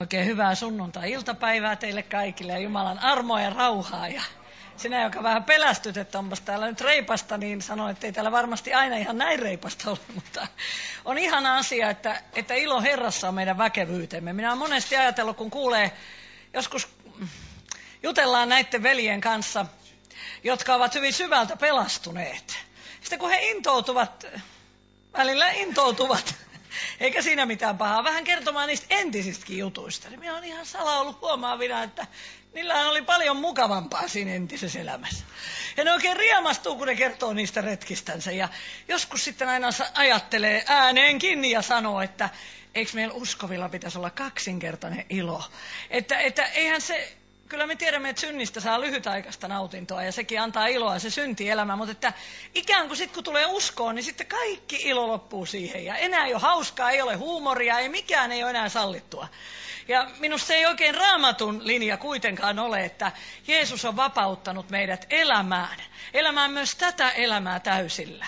Oikein hyvää sunnuntai-iltapäivää teille kaikille ja Jumalan armoa ja rauhaa. Ja sinä, joka vähän pelästyt, että onpas täällä nyt reipasta, niin sanoin, että ei täällä varmasti aina ihan näin reipasta ole. Mutta on ihana asia, että ilo Herrassa on meidän väkevyytemme. Minä olen monesti ajatellut, kun kuulee, joskus jutellaan näiden veljen kanssa, jotka ovat hyvin syvältä pelastuneet. Sitten kun he välillä intoutuvat, eikä siinä mitään pahaa, vähän kertomaan niistä entisistäkin jutuista. Niin minä olen ihan ollut huomaavina, että niillähän oli paljon mukavampaa siinä entisessä elämässä. Ja ne oikein riemastuu, kun ne kertoo niistä retkistänsä. Ja joskus sitten aina ajattelee ääneenkin ja sanoo, että eikö meillä uskovilla pitäisi olla kaksinkertainen ilo. Että eihän se... Kyllä me tiedämme, että synnistä saa lyhytaikaista nautintoa ja sekin antaa iloa, se syntielämä, mutta että ikään kuin sitten kun tulee uskoon, niin sitten kaikki ilo loppuu siihen ja enää ei ole hauskaa, ei ole huumoria, ei mikään ei ole enää sallittua. Ja minusta se ei oikein Raamatun linja kuitenkaan ole, että Jeesus on vapauttanut meidät elämään myös tätä elämää täysillä.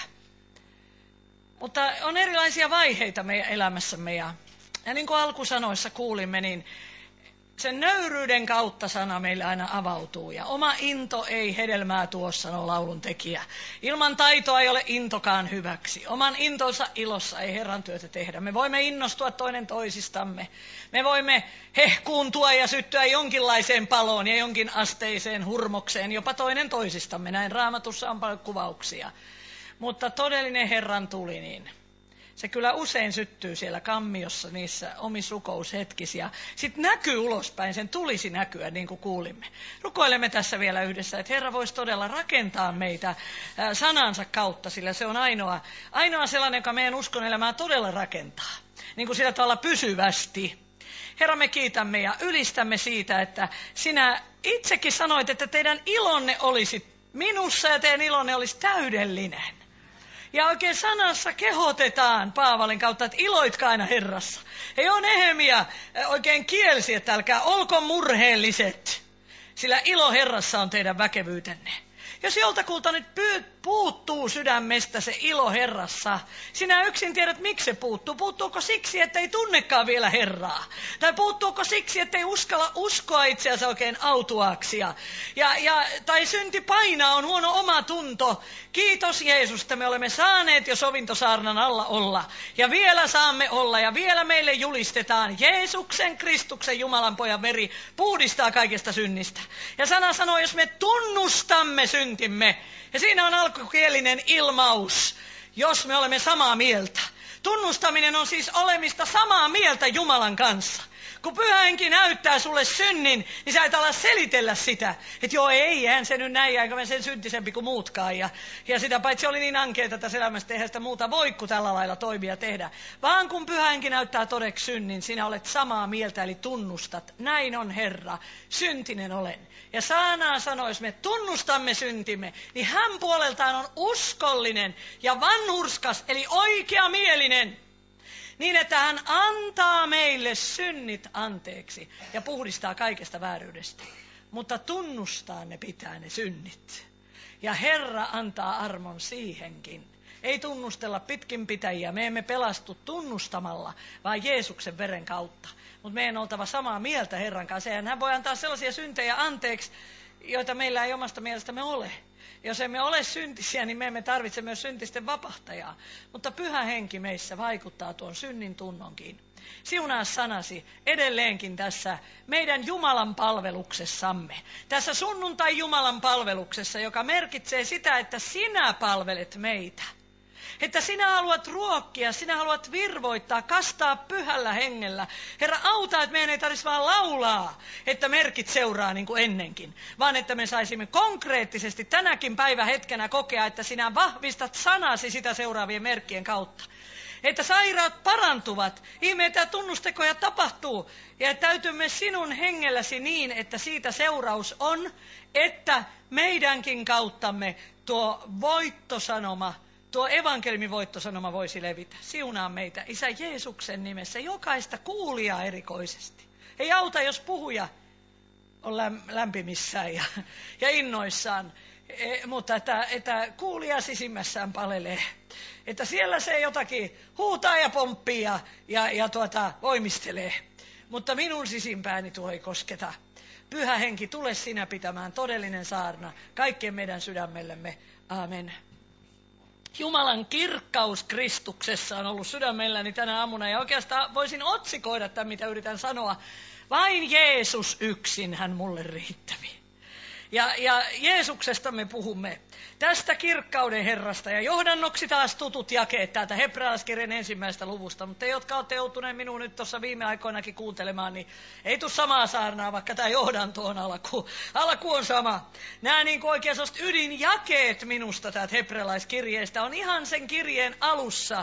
Mutta on erilaisia vaiheita meidän elämässämme ja niin kuin alkusanoissa kuulimme, niin sen nöyryyden kautta sana meille aina avautuu ja oma into ei hedelmää tuo, sanoo laulun tekijä. Ilman taitoa ei ole intokaan hyväksi. Oman intonsa ilossa ei Herran työtä tehdä. Me voimme innostua toinen toisistamme. Me voimme hehkuuntua ja syttyä jonkinlaiseen paloon ja jonkin asteiseen hurmokseen, jopa toinen toisistamme. Näin Raamatussa on paljon kuvauksia. Mutta todellinen Herran tuli, niin se kyllä usein syttyy siellä kammiossa niissä omissa rukoushetkissä ja sitten näkyy ulospäin, sen tulisi näkyä niin kuin kuulimme. Rukoilemme tässä vielä yhdessä, että Herra voisi todella rakentaa meitä sanansa kautta, sillä se on ainoa sellainen, joka meidän uskon elämää todella rakentaa, niin kuin sillä tavalla pysyvästi. Herra, me kiitämme ja ylistämme siitä, että sinä itsekin sanoit, että teidän ilonne olisi minussa ja teidän ilonne olisi täydellinen. Ja oikein sanassa kehotetaan Paavalin kautta, että iloitkaa aina Herrassa. Ei ole Nehemia oikein kielsi, että älkää olko murheelliset, sillä ilo Herrassa on teidän väkevyytenne. Jos joltakulta nyt puuttuu sydämestä se ilo Herrassa, sinä yksin tiedät, miksi se puuttuu. Puuttuuko siksi, että ei tunnekaan vielä Herraa? Tai puuttuuko siksi, että ei uskalla uskoa itseänsä oikein autuaaksi? Tai synti painaa, on huono omatunto. Kiitos Jeesus, että me olemme saaneet jo sovintosaarnan alla olla. Ja vielä saamme olla ja vielä meille julistetaan. Jeesuksen, Kristuksen, Jumalan pojan veri puhdistaa kaikesta synnistä. Ja sana sanoo, jos me tunnustamme syntimme, ja siinä on alkukielinen ilmaus, jos me olemme samaa mieltä. Tunnustaminen on siis olemista samaa mieltä Jumalan kanssa. Kun Pyhä Henki näyttää sulle synnin, niin sä et ala selitellä sitä. Että joo, eihän se nyt näin, eikä mä sen syntisempi kuin muutkaan. Ja sitä paitsi oli niin ankeeta tässä elämästä, eihän sitä muuta voi kuin tällä lailla toimia tehdä. Vaan kun Pyhä Henki näyttää todeksi synnin, sinä olet samaa mieltä, eli tunnustat. Näin on Herra, syntinen olen. Ja Saana sanoi, jos me tunnustamme syntimme, niin hän puoleltaan on uskollinen ja vanhurskas, eli oikeamielinen. Niin, että hän antaa meille synnit anteeksi ja puhdistaa kaikesta vääryydestä. Mutta tunnustaa ne pitää ne synnit. Ja Herra antaa armon siihenkin. Ei tunnustella pitkinpitäjiä. Me emme pelastu tunnustamalla, vaan Jeesuksen veren kautta. Mutta meidän on oltava samaa mieltä Herran kanssa. Ja hän voi antaa sellaisia syntejä anteeksi, joita meillä ei omasta mielestämme ole. Jos emme ole syntisiä, niin me emme tarvitse myös syntisten vapahtajaa. Mutta Pyhä Henki meissä vaikuttaa tuon synnin tunnonkin. Siunaa sanasi edelleenkin tässä meidän Jumalan palveluksessamme. Tässä sunnuntai Jumalan palveluksessa, joka merkitsee sitä, että sinä palvelet meitä. Että sinä haluat ruokkia, sinä haluat virvoittaa, kastaa Pyhällä Hengellä. Herra, auta, että meidän ei tarvitsisi vaan laulaa, että merkit seuraa niin kuin ennenkin. Vaan että me saisimme konkreettisesti tänäkin päivähetkenä kokea, että sinä vahvistat sanasi sitä seuraavien merkkien kautta. Että sairaat parantuvat, ihmeitä ja tunnustekoja tapahtuu. Ja täytymme sinun hengelläsi niin, että siitä seuraus on, että meidänkin kauttamme tuo voittosanoma, tuo evankeliumin voittosanoma voisi levitä. Siunaa meitä, Isä Jeesuksen nimessä, jokaista kuulijaa erikoisesti. Ei auta, jos puhuja on lämpimissään ja innoissaan, mutta että kuulija sisimmässään palelee. Että siellä se jotakin huutaa ja pomppii ja voimistelee. mutta minun sisimpääni tuo ei kosketa. Pyhä Henki, tule sinä pitämään todellinen saarna kaikkien meidän sydämellemme. Aamen. Jumalan kirkkaus Kristuksessa on ollut sydämelläni tänä aamuna, ja oikeastaan voisin otsikoida tämän, mitä yritän sanoa. Vain Jeesus yksin, hän mulle riittävi. Ja Jeesuksesta me puhumme, tästä kirkkauden Herrasta, ja johdannoksi taas tutut jakeet täältä Hebrealaiskirjan 1. luvusta, mutta te, jotka olette joutuneet minun nyt tuossa viime aikoinakin kuuntelemaan, niin ei tule samaa saarnaa, vaikka tämä johdanto on alku on sama. Nämä niin kuin oikein sellaiset ydinjakeet minusta täältä Hebrealaiskirjeestä on ihan sen kirjeen alussa.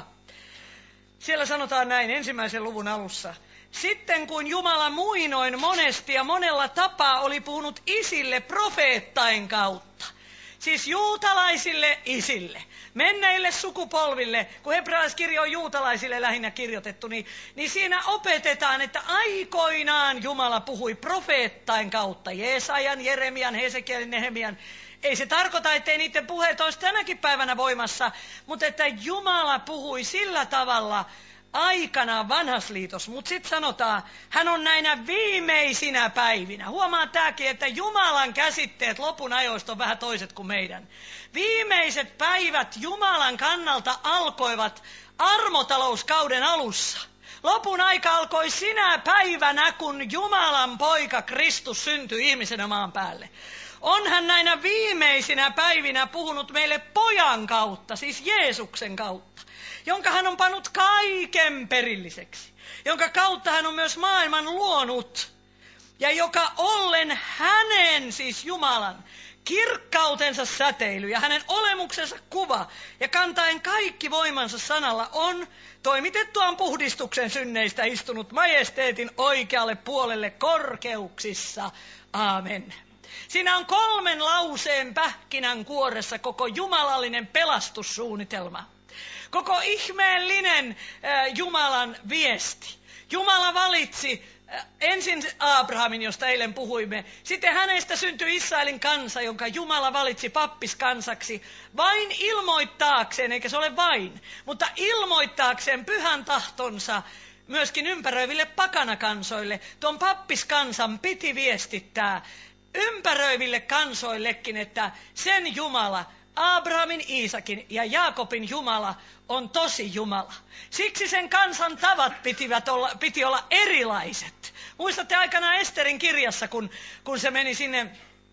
Siellä sanotaan näin, 1. luvun alussa. Sitten kun Jumala muinoin monesti ja monella tapaa oli puhunut isille profeettain kautta, siis juutalaisille isille, menneille sukupolville, kun hebrealaiskirja on juutalaisille lähinnä kirjoitettu, niin siinä opetetaan, että aikoinaan Jumala puhui profeettain kautta, Jeesajan, Jeremian, Hesekielin, Nehemian. Ei se tarkoita, ettei niiden puheet olisi tänäkin päivänä voimassa, mutta että Jumala puhui sillä tavalla aikanaan vanhassa liitossa, mutta sitten sanotaan, hän on näinä viimeisinä päivinä. Huomaa tämäkin, että Jumalan käsitteet lopun ajoista on vähän toiset kuin meidän. Viimeiset päivät Jumalan kannalta alkoivat armotalouskauden alussa. Lopun aika alkoi sinä päivänä, kun Jumalan poika Kristus syntyi ihmisenä maan päälle. On hän näinä viimeisinä päivinä puhunut meille pojan kautta, siis Jeesuksen kautta, jonka hän on pannut kaiken perilliseksi, jonka kautta hän on myös maailman luonut, ja joka ollen hänen, siis Jumalan, kirkkautensa säteily ja hänen olemuksensa kuva, ja kantaen kaikki voimansa sanalla on toimitettuaan puhdistuksen synneistä istunut majesteetin oikealle puolelle korkeuksissa. Aamen. Siinä on 3 lauseen pähkinänkuoressa koko jumalallinen pelastussuunnitelma. Koko ihmeellinen Jumalan viesti. Jumala valitsi ensin Abrahamin, josta eilen puhuimme. Sitten hänestä syntyi Israelin kansa, jonka Jumala valitsi pappiskansaksi vain ilmoittaakseen, eikä se ole vain, mutta ilmoittaakseen pyhän tahtonsa myöskin ympäröiville pakanakansoille. Tuon pappiskansan piti viestittää ympäröiville kansoillekin, että sen Jumala, Abrahamin, Iisakin ja Jaakobin Jumala on tosi Jumala. Siksi sen kansan tavat piti olla erilaiset. Muistatte aikanaan Esterin kirjassa, kun se meni sinne,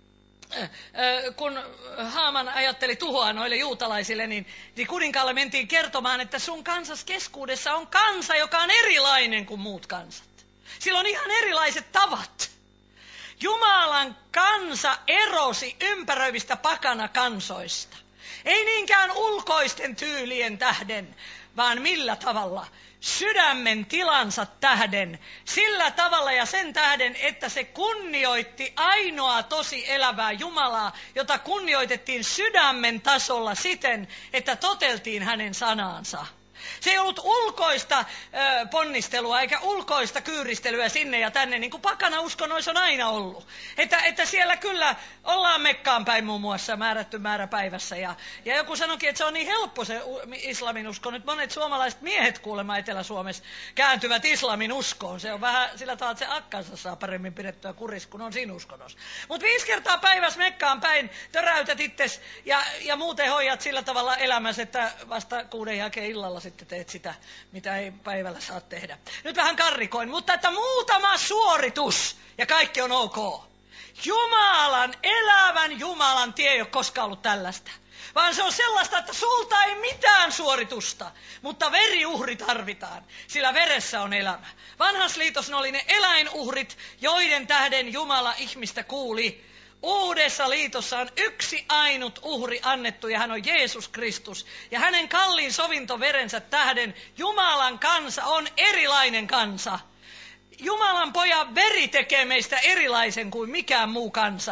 kun Haaman ajatteli tuhoa noille juutalaisille, niin kuninkaalle mentiin kertomaan, että sun kansas keskuudessa on kansa, joka on erilainen kuin muut kansat. Sillä on ihan erilaiset tavat. Jumalan kansa erosi ympäröivistä pakanakansoista. Ei niinkään ulkoisten tyylien tähden, vaan millä tavalla? Sydämen tilansa tähden. Sillä tavalla ja sen tähden, että se kunnioitti ainoaa tosi elävää Jumalaa, jota kunnioitettiin sydämen tasolla siten, että toteltiin hänen sanansa. Se ei ollut ulkoista ponnistelua eikä ulkoista kyyristelyä sinne ja tänne, niin kuin pakana uskonnoissa on aina ollut. Että siellä kyllä ollaan Mekkaan päin muun muassa määrätty määrä päivässä. Ja joku sanoikin, että se on niin helppo se islamin usko. Nyt monet suomalaiset miehet kuulemma Etelä-Suomessa kääntyvät islamin uskoon. Se on vähän sillä tavalla, että se akkansa saa paremmin pidettyä kurissa, kun on siinä uskonnossa. Mutta 5 kertaa päivässä Mekkaan päin töräytät itses ja muuten hoidat sillä tavalla elämässä, että vasta 6 jälkeen illalla sitten teet sitä, mitä ei päivällä saa tehdä. Nyt vähän karrikoin, mutta että muutama suoritus ja kaikki on ok. Jumalan, elävän Jumalan tie ei ole koskaan ollut tällaista. Vaan se on sellaista, että sulta ei mitään suoritusta, mutta veriuhri tarvitaan, sillä veressä on elämä. Vanhassa liitossa oli ne eläinuhrit, joiden tähden Jumala ihmistä kuuli. Uudessa liitossa on yksi ainut uhri annettu ja hän on Jeesus Kristus. Ja hänen kalliin sovintoverensä tähden Jumalan kansa on erilainen kansa. Jumalan pojan veri tekee meistä erilaisen kuin mikään muu kansa.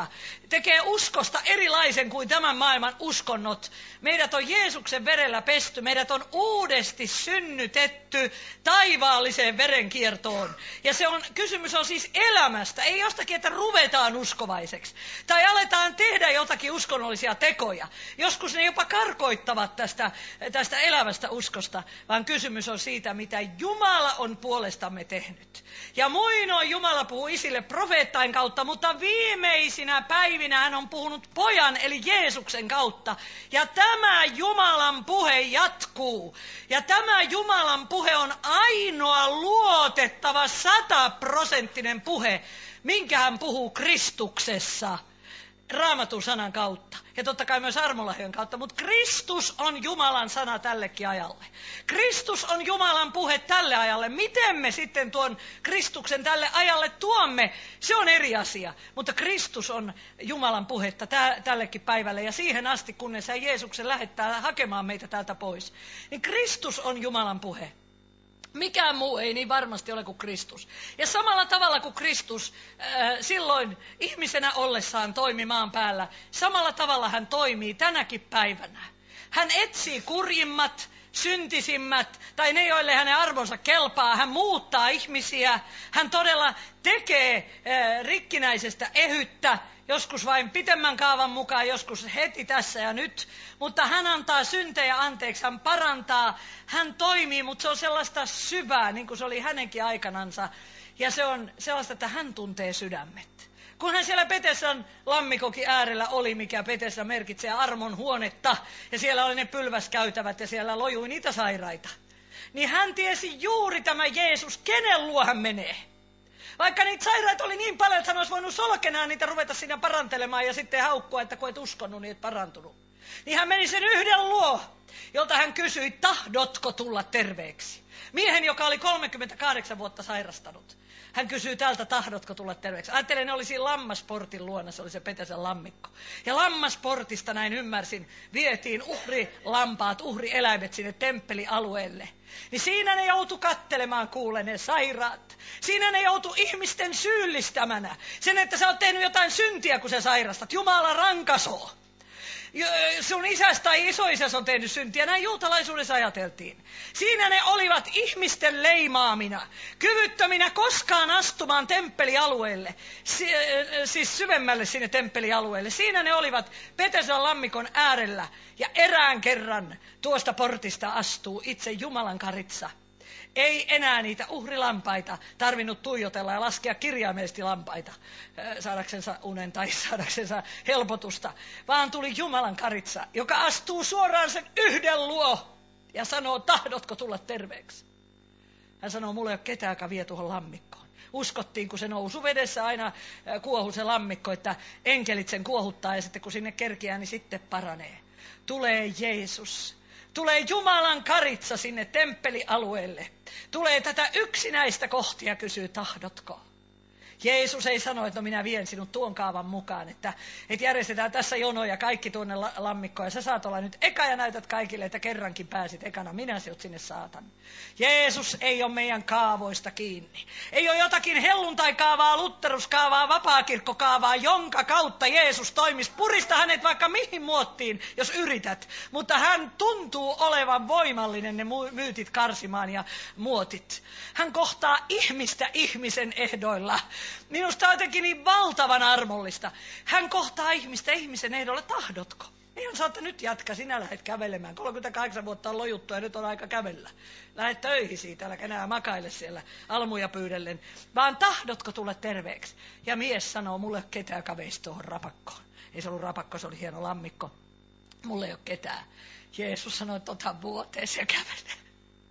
tekee uskosta erilaisen kuin tämän maailman uskonnot. Meidät on Jeesuksen verellä pesty, meidät on uudesti synnytetty taivaalliseen verenkiertoon. Ja kysymys on siis elämästä, ei jostakin, että ruvetaan uskovaiseksi. Tai aletaan tehdä jotakin uskonnollisia tekoja. Joskus ne jopa karkoittavat tästä elävästä uskosta, vaan kysymys on siitä, mitä Jumala on puolestamme tehnyt. Ja muinoin Jumala puhuu isille profeettain kautta, mutta viimeisinä päivinä hän on puhunut pojan eli Jeesuksen kautta. Ja tämä Jumalan puhe jatkuu. Ja tämä Jumalan puhe on ainoa luotettava 100% puhe, minkä hän puhuu Kristuksessa. Raamatun sanan kautta ja totta kai myös armolahjan kautta, mutta Kristus on Jumalan sana tällekin ajalle. Kristus on Jumalan puhe tälle ajalle. Miten me sitten tuon Kristuksen tälle ajalle tuomme, se on eri asia. Mutta Kristus on Jumalan puhetta tällekin päivälle ja siihen asti, kunnes hän Jeesuksen lähettää hakemaan meitä täältä pois. Niin Kristus on Jumalan puhe. Mikään muu ei niin varmasti ole kuin Kristus. Ja samalla tavalla kuin Kristus silloin ihmisenä ollessaan toimi maan päällä, samalla tavalla hän toimii tänäkin päivänä. Hän etsii kurjimmat, syntisimmät tai ne, joille hänen arvonsa kelpaa. Hän muuttaa ihmisiä. Hän todella tekee rikkinäisestä ehyttä, joskus vain pitemmän kaavan mukaan, joskus heti tässä ja nyt. Mutta hän antaa syntejä anteeksi, hän parantaa, hän toimii, mutta se on sellaista syvää, niin kuin se oli hänenkin aikanansa. Ja se on sellaista, että hän tuntee sydämet. Kun hän siellä Betesan lammikokin äärellä oli, mikä Betesda merkitsee armon huonetta, ja siellä oli ne pylväskäytävät ja siellä lojui niitä sairaita, niin hän tiesi juuri tämä Jeesus, kenen luo hän menee. Vaikka niitä sairaita oli niin paljon, että hän olisi voinut solkenaan niitä ruveta siinä parantelemaan ja sitten haukkua, että kun et uskonut, niin et parantunut. Niin hän meni sen yhden luo, jolta hän kysyi, tahdotko tulla terveeksi? Miehen, joka oli 38 vuotta sairastanut. Hän kysyy tältä, tahdotko tulla terveeksi? Ajattelen, ne oli siinä lammasportin luona, se oli se Betesan lammikko. Ja lammasportista, näin ymmärsin, vietiin uhrilampaat, uhrieläimet sinne temppelialueelle. Niin siinä ne joutu kattelemaan, kuule, ne sairaat. Siinä ne joutu ihmisten syyllistämänä. Sen, että sä oot tehnyt jotain syntiä, kun sä sairastat. Jumala rankasoo. Sun isäs tai isoisäs on tehnyt syntiä, näin juutalaisuudessa ajateltiin. Siinä ne olivat ihmisten leimaamina, kyvyttöminä koskaan astumaan temppelialueelle, siis syvemmälle sinne temppelialueelle. Siinä ne olivat Betesan lammikon äärellä ja erään kerran tuosta portista astuu itse Jumalan karitsa. Ei enää niitä uhrilampaita tarvinnut tuijotella ja laskea kirjaimellisesti lampaita saadaksensa unen tai saadaksensa helpotusta, vaan tuli Jumalan karitsa, joka astuu suoraan sen yhden luo ja sanoo, tahdotko tulla terveeksi? Hän sanoo, mulla ei ole ketään, joka vie tuohon lammikkoon. Uskottiin, kun se nousu vedessä aina kuohu se lammikko, että enkelit sen kuohuttaa ja sitten kun sinne kerkiää, niin sitten paranee. Tulee Jeesus. Tulee Jumalan karitsa sinne temppelialueelle. Tulee tätä yksinäistä kohti ja kysyy, tahdotko? Jeesus ei sano, että no minä vien sinut tuon kaavan mukaan, että järjestetään tässä jono ja kaikki tuonne lammikkoon. Ja sä saat olla nyt eka ja näytät kaikille, että kerrankin pääsit ekana. Minä sinut sinne saatan. Jeesus ei ole meidän kaavoista kiinni. Ei ole jotakin helluntaikaavaa, lutteruskaavaa, vapaakirkkokaavaa, jonka kautta Jeesus toimisi. Purista hänet vaikka mihin muottiin, jos yrität. Mutta hän tuntuu olevan voimallinen ne myytit karsimaan ja muotit. Hän kohtaa ihmistä ihmisen ehdoilla. Minusta on jotenkin niin valtavan armollista. Hän kohtaa ihmistä ihmisen ehdolla, tahdotko? Ei hän saa, että nyt jatka, sinä lähdet kävelemään. 38 vuotta on lojuttu ja nyt on aika kävellä. Lähdet töihin siitä, äläkä enää makaile siellä almuja pyydellen. Vaan tahdotko tulla terveeksi? Ja mies sanoo, mulle ei ole ketään, joka veisi tuohon rapakkoon. Ei se ollut rapakko, se oli hieno lammikko. Mulle ei ole ketään. Jeesus sanoi, että ota vuoteesi ja kävele.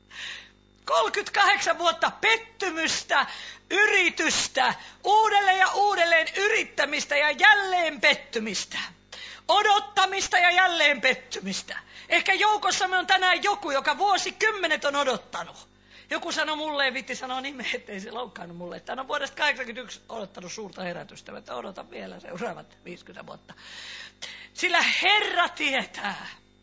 38 vuotta pettymystä, yritystä, uudelleen ja uudelleen yrittämistä ja jälleen pettymistä. Odottamista ja jälleen pettymistä. Ehkä joukossamme on tänään joku, joka vuosikymmenet on odottanut. Joku sanoi mulle, ei vitti sanoa nimeä, ettei se loukkaannut mulle, että hän on vuodesta 1981 odottanut suurta herätystä, että odotan vielä seuraavat 50 vuotta. Sillä Herra tietää,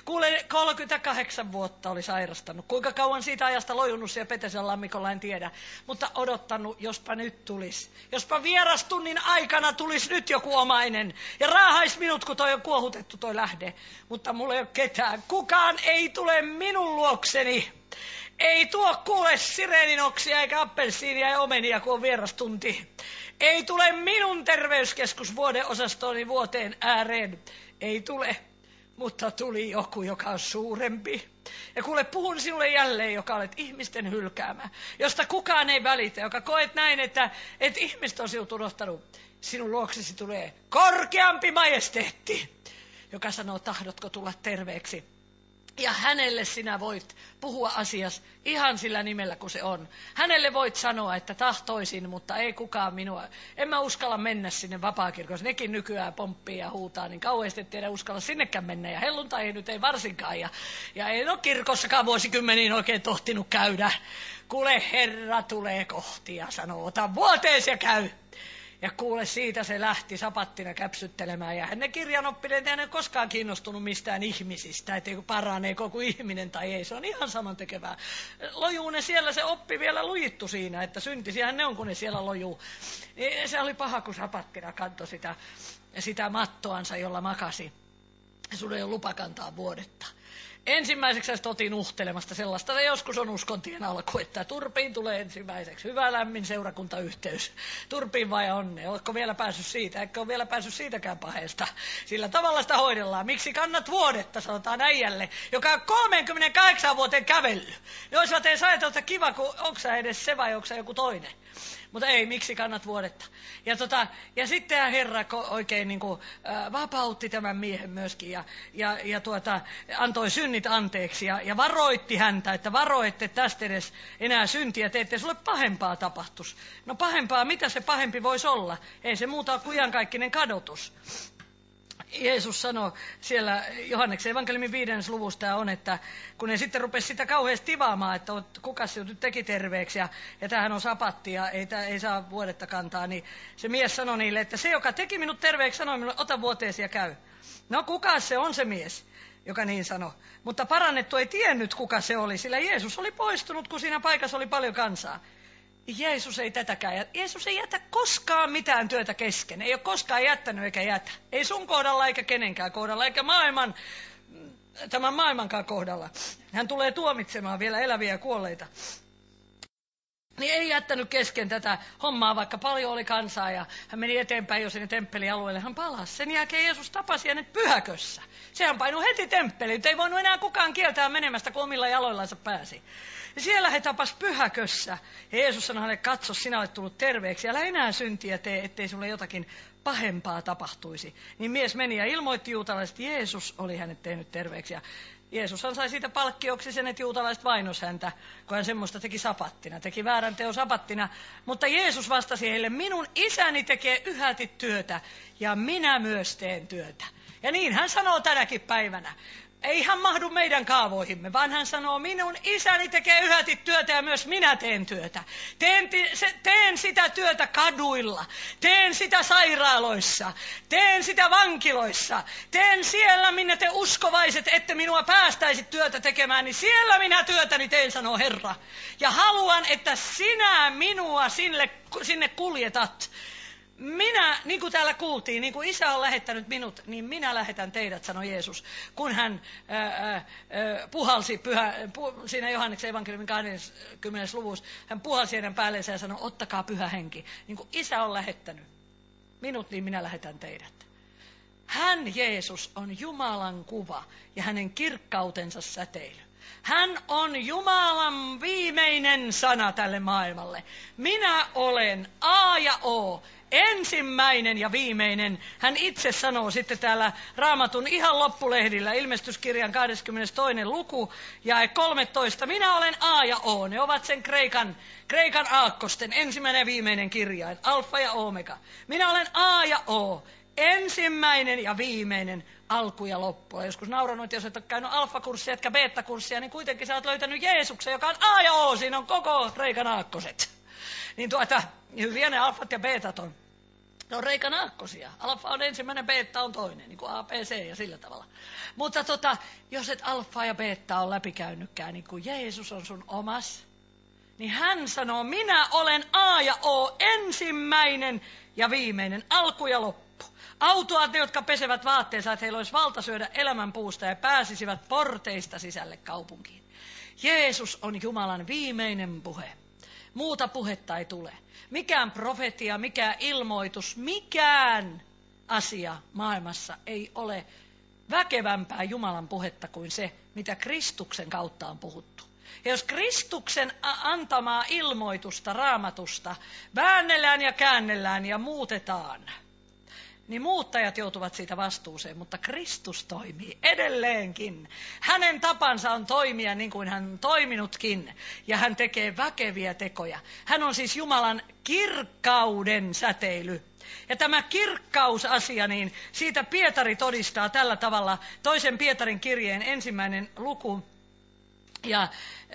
Kuule, 38 vuotta oli sairastanut. Kuinka kauan siitä ajasta lojunut siellä Petesen lammikolla, en tiedä. Mutta odottanut, jospa nyt tulisi. Jospa vierastunnin aikana tulisi nyt joku omainen. Ja raahais minut, kun toi on kuohutettu toi lähde. Mutta mulla ei ole ketään. Kukaan ei tule minun luokseni. Ei tuo kuule sireeninoksia eikä appelsiinia ja omenia, kun on vierastunti. Ei tule minun terveyskeskusvuoden osastoni vuoteen ääreen. Ei tule, mutta tuli joku, joka on suurempi. Ja kuule, puhun sinulle jälleen, joka olet ihmisten hylkäämä, josta kukaan ei välitä, joka koet näin, että ihmiset on sinut unohtanut. Sinun luoksesi tulee korkeampi majesteetti, joka sanoo, tahdotko tulla terveeksi. Ja hänelle sinä voit puhua asias ihan sillä nimellä, kun se on. Hänelle voit sanoa, että tahtoisin, mutta ei kukaan minua. En mä uskalla mennä sinne vapaakirkossa. Nekin nykyään pomppii ja huutaa, niin kauheasti et tiedä uskalla sinnekään mennä. Ja helluntai nyt ei varsinkaan. Ja ei ole kirkossakaan vuosikymmeniin oikein tohtinut käydä. Kuule, Herra tulee kohti ja sanoo, ota vuoteesi ja käy. Ja kuule, siitä se lähti sapattina käpsyttelemään. Ja hänen kirjanoppineet ei ole koskaan kiinnostunut mistään ihmisistä, että paraneeko joku ihminen tai ei. Se on ihan samantekevää. Lojuu ne siellä, se oppi vielä lujittu siinä, että syntisiähän ne on, kun ne siellä lojuu. Se oli paha, kun sapattina kantoi sitä mattoansa, jolla makasi. Sun ei ole lupa kantaa vuodetta. Ensimmäiseksi otin uhtelemasta sellaista, että joskus on uskontien alku, että turpiin tulee ensimmäiseksi. Hyvä lämmin seurakuntayhteys. Turpiin vai onne? Oletko vielä päässyt siitä? Eikö ole vielä päässyt siitäkään paheesta? Sillä tavalla sitä hoidellaan. Miksi kannat vuodetta, sanotaan äijälle, joka on 38 vuoteen kävellyt. Ne olisivat edes ajatellut, että kiva, kun onko sä edes se vai onko sä joku toinen. Mutta ei, miksi kannat vuodetta. Ja sitten Herra oikein niin kuin, vapautti tämän miehen myöskin ja antoi synnit anteeksi ja varoitti häntä, että varoitte tästä edes enää syntiä, te ette sulle pahempaa tapahtuisi. No pahempaa, mitä se pahempi voisi olla? Ei se muuta ole kuin iankaikkinen kadotus. Jeesus sanoi siellä Johanneksen evankeliumin 5. luvusta on, että kun ne sitten rupesi sitä kauheasti tivaamaan, että kuka se nyt teki terveeksi ja tämähän on sapatti ja ei saa vuodetta kantaa, niin se mies sanoi niille, että se, joka teki minut terveeksi, sanoi minulle, ota vuoteesi ja käy. No kuka se on se mies, joka niin sanoi. Mutta parannettu ei tiennyt, kuka se oli, sillä Jeesus oli poistunut, kun siinä paikassa oli paljon kansaa. Jeesus ei tätäkään. Jeesus ei jätä koskaan mitään työtä kesken. Ei ole koskaan jättänyt eikä jätä. Ei sun kohdalla eikä kenenkään kohdalla, eikä tämän maailmankaan kohdalla. Hän tulee tuomitsemaan vielä eläviä ja kuolleita. Niin ei jättänyt kesken tätä hommaa, vaikka paljon oli kansaa ja hän meni eteenpäin jo sinne temppelialueelle. Hän palasi. Sen jälkeen Jeesus tapasi hänet pyhäkössä. Sehän painui heti temppeliin. Ei voinut enää kukaan kieltää menemästä, kun omilla jaloillansa pääsi. Ja siellä he tapas pyhäkössä. Ja Jeesus sanoi hänelle, katso, sinä olet tullut terveeksi. Älä enää syntiä tee, ettei sulle jotakin pahempaa tapahtuisi. Niin mies meni ja ilmoitti juutalaiset, että Jeesus oli hänet tehnyt terveeksi. Ja Jeesushan sai siitä palkkioksi sen, että juutalaiset vainos häntä, kun hän semmoista teki sapattina, teki väärän teon sapattina. Mutta Jeesus vastasi heille, minun isäni tekee yhäti työtä ja minä myös teen työtä. Ja niin hän sanoo tänäkin päivänä. Ei hän mahdu meidän kaavoihimme, vaan hän sanoo, minun isäni tekee yhäti työtä ja myös minä teen työtä. Teen sitä työtä kaduilla, teen sitä sairaaloissa, teen sitä vankiloissa, teen siellä, minne te uskovaiset, ette minua päästäisi työtä tekemään, niin siellä minä työtäni teen, sanoo Herra. Ja haluan, että sinä minua sinne kuljetat. Minä, niin kuin täällä kuultiin, niin kuin isä on lähettänyt minut, niin minä lähetän teidät, sanoi Jeesus. Kun hän puhalsi siinä Johanneksen evankeliumin 20. luvussa, hän puhalsi heidän päälleensä ja sanoi, ottakaa pyhä henki. Niin kuin isä on lähettänyt minut, niin minä lähetän teidät. Hän, Jeesus, on Jumalan kuva ja hänen kirkkautensa säteily. Hän on Jumalan viimeinen sana tälle maailmalle. Minä olen A ja O. Ensimmäinen ja viimeinen, hän itse sanoo sitten täällä Raamatun ihan loppulehdillä, ilmestyskirjan 22. luku, jae 13. Minä olen A ja O, ne ovat sen Kreikan aakkosten ensimmäinen ja viimeinen kirjain, alfa ja omega. Minä olen A ja O, ensimmäinen ja viimeinen, alku ja loppu. Joskus nauranut, että jos et ole käynyt alfakurssia etkä beta-kurssia, niin kuitenkin sä oot löytänyt Jeesuksen, joka on A ja O, siinä on koko Kreikan aakkoset. Niin hyviä ne alfat ja beetat on. Ne on reikan aakkosia. Alfa on ensimmäinen, beta on toinen, niin kuin A, B, C ja sillä tavalla. Mutta jos et alfa ja beta on läpikäynytkään, niin kuin Jeesus on sun omas, niin hän sanoo, minä olen A ja O, ensimmäinen ja viimeinen, alku ja loppu. Autuaat ne, jotka pesevät vaatteensa, että heillä olisi valta syödä elämänpuusta ja pääsisivät porteista sisälle kaupunkiin. Jeesus on Jumalan viimeinen puhe. Muuta puhetta ei tule. Mikään profetia, mikään ilmoitus, mikään asia maailmassa ei ole väkevämpää Jumalan puhetta kuin se, mitä Kristuksen kautta on puhuttu. Ja jos Kristuksen antamaa ilmoitusta Raamatusta väännellään ja käännellään ja muutetaan, niin muuttajat joutuvat siitä vastuuseen, mutta Kristus toimii edelleenkin. Hänen tapansa on toimia niin kuin hän on toiminutkin, ja hän tekee väkeviä tekoja. Hän on siis Jumalan kirkkauden säteily. Ja tämä kirkkausasia, niin siitä Pietari todistaa tällä tavalla, 2. Pietarin kirjeen 1. luku, ja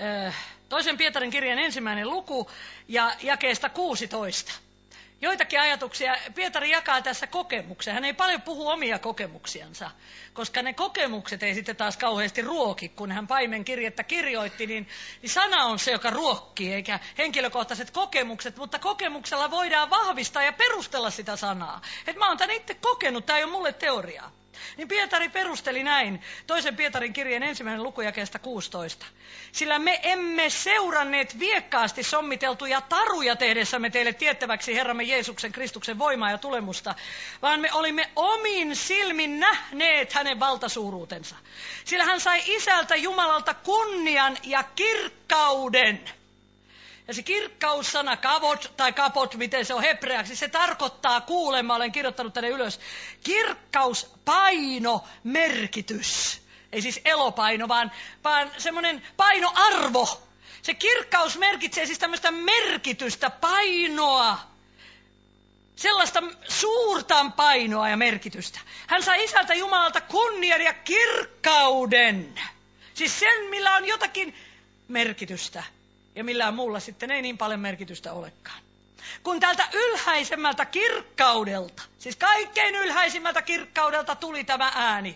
2. Pietarin kirjeen 1. luku ja jakeesta 16. Joitakin ajatuksia Pietari jakaa tässä kokemuksia. Hän ei paljon puhu omia kokemuksiansa, koska ne kokemukset ei sitten taas kauheasti ruoki. Kun hän paimenkirjettä kirjoitti, niin sana on se, joka ruokkii, eikä henkilökohtaiset kokemukset. Mutta kokemuksella voidaan vahvistaa ja perustella sitä sanaa. Että mä oon tämän itse kokenut, tämä ei ole mulle teoriaa. Niin Pietari perusteli näin, 2. Pietarin kirjeen 1. luku jakeesta 16. Sillä me emme seuranneet viekkaasti sommiteltuja taruja tehdessämme teille tiettäväksi Herramme Jeesuksen Kristuksen voimaa ja tulemusta, vaan me olimme omin silmin nähneet hänen valtasuuruutensa. Sillä hän sai Isältä Jumalalta kunnian ja kirkkauden. Ja se kirkkaussana, kavod tai kapot, miten se on hebreaksi, se tarkoittaa kuulemma, olen kirjoittanut tänne ylös, kirkkaus, paino, merkitys. Ei siis elopaino, vaan semmoinen painoarvo. Se kirkkaus merkitsee siis tämmöistä merkitystä, painoa. Sellaista suurta painoa ja merkitystä. Hän sai Isältä Jumalalta kunnian ja kirkkauden. Siis sen, millä on jotakin merkitystä. Ja millään muulla sitten ei niin paljon merkitystä olekaan. Kun tältä ylhäisemmältä kirkkaudelta, siis kaikkein ylhäisimmältä kirkkaudelta tuli tämä ääni.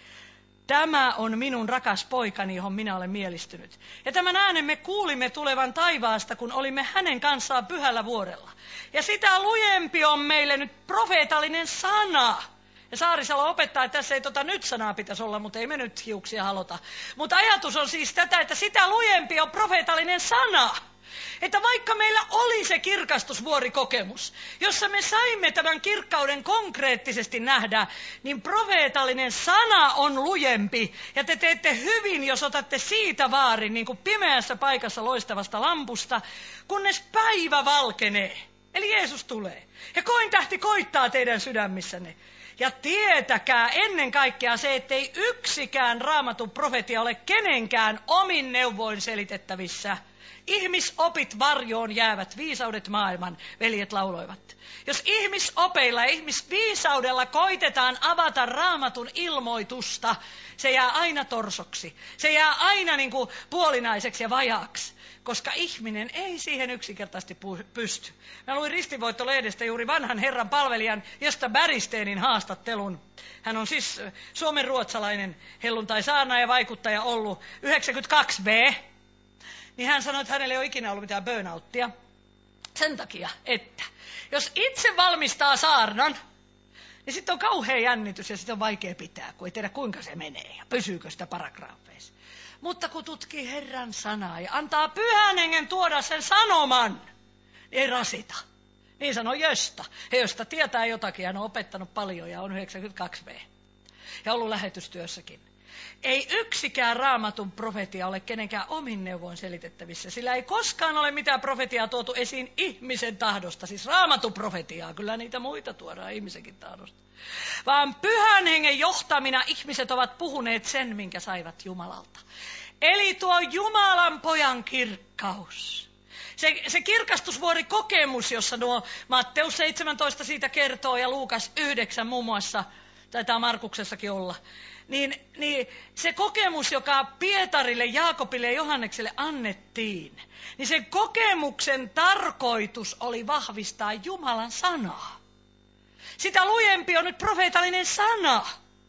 Tämä on minun rakas poikani, johon minä olen mielistynyt. Ja tämän äänen me kuulimme tulevan taivaasta, kun olimme hänen kanssaan pyhällä vuorella. Ja sitä lujempi on meille nyt profeetallinen sana. Ja Saarisalo opettaa, että tässä ei nyt sanaa pitäisi olla, mutta ei me nyt hiuksia halota. Mutta ajatus on siis tätä, että sitä lujempi on profeetallinen sana. Että vaikka meillä oli se kirkastusvuorikokemus, jossa me saimme tämän kirkkauden konkreettisesti nähdä, niin profeetallinen sana on lujempi. Ja te teette hyvin, jos otatte siitä vaarin, niin kuin pimeässä paikassa loistavasta lampusta, kunnes päivä valkenee. Eli Jeesus tulee. Ja kointähti koittaa teidän sydämissänne. Ja tietäkää ennen kaikkea se, ettei yksikään Raamatun profetia ole kenenkään omin neuvoin selitettävissä. Ihmisopit varjoon jäävät, viisaudet maailman, veljet lauloivat. Jos ihmisopeilla ja ihmisviisaudella koitetaan avata Raamatun ilmoitusta, se jää aina torsoksi. Se jää aina niin kuin puolinaiseksi ja vajaaksi. Koska ihminen ei siihen yksinkertaisesti pysty. Mä luin Ristinvoitto-lehdestä juuri vanhan Herran palvelijan Gösta Bergstenin haastattelun. Hän on siis suomenruotsalainen helluntai-saarnaaja ja vaikuttaja ollut 92V. Niin hän sanoi, että hänellä ei ole ikinä ollut mitään burnouttia. Sen takia, että jos itse valmistaa saarnan, niin sitten on kauhea jännitys ja sitten on vaikea pitää, kun ei tiedä kuinka se menee ja pysyykö sitä paragraafeissa. Mutta kun tutkii Herran sanaa ja antaa Pyhän Hengen tuoda sen sanoman, niin ei rasita. Niin sanoi Gösta. Ja Gösta tietää jotakin, hän on opettanut paljon ja on 92V. Ja ollut lähetystyössäkin. Ei yksikään Raamatun profetia ole kenenkään omin neuvoin selitettävissä, sillä ei koskaan ole mitään profetiaa tuotu esiin ihmisen tahdosta, siis Raamatun profetiaa, kyllä niitä muita tuodaan ihmisenkin tahdosta. Vaan Pyhän Hengen johtamina ihmiset ovat puhuneet sen, minkä saivat Jumalalta. Eli tuo Jumalan pojan kirkkaus. Se kirkastusvuorikokemus, jossa nuo Matteus 17 siitä kertoo ja Luukas 9 muun muassa, taitaa Markuksessakin olla, niin se kokemus, joka Pietarille, Jaakobille ja Johannekselle annettiin, niin sen kokemuksen tarkoitus oli vahvistaa Jumalan sanaa. Sitä lujempi on nyt profeetallinen sana.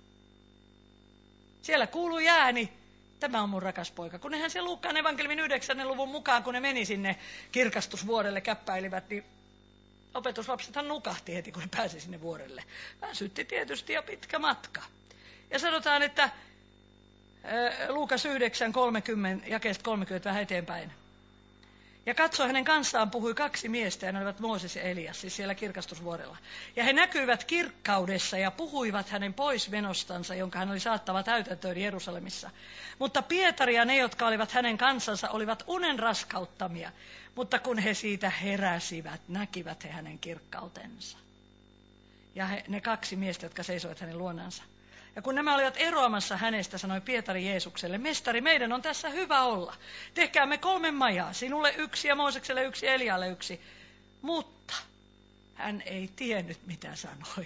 Siellä kuului ääni, tämä on mun rakas poika. Kun nehän se Luukkaan evankeliumin 9. luvun mukaan, kun ne meni sinne kirkastusvuorelle, käppäilivät, niin opetuslapsethan nukahti heti, kun ne pääsi sinne vuorelle. Väsytti tietysti ja pitkä matka. Ja sanotaan, että Luukas 9:30, jakeesta 30 vähän eteenpäin. Ja katsoi, hänen kanssaan puhui 2 miestä, ja ne olivat Mooses ja Elias, siis siellä kirkastusvuorella. Ja he näkyivät kirkkaudessa ja puhuivat hänen poismenostansa, jonka hän oli saattava täytäntöön Jerusalemissa. Mutta Pietari ja ne, jotka olivat hänen kansansa, olivat unen raskauttamia. Mutta kun he siitä heräsivät, näkivät he hänen kirkkautensa. Ja ne 2 miestä, jotka seisoivat hänen luonansa. Ja kun nämä olivat eroamassa hänestä, sanoi Pietari Jeesukselle, mestari, meidän on tässä hyvä olla. Tehkäämme 3 majaa, sinulle 1 ja Moosekselle 1 ja Elialle 1. Mutta hän ei tiennyt, mitä sanoi.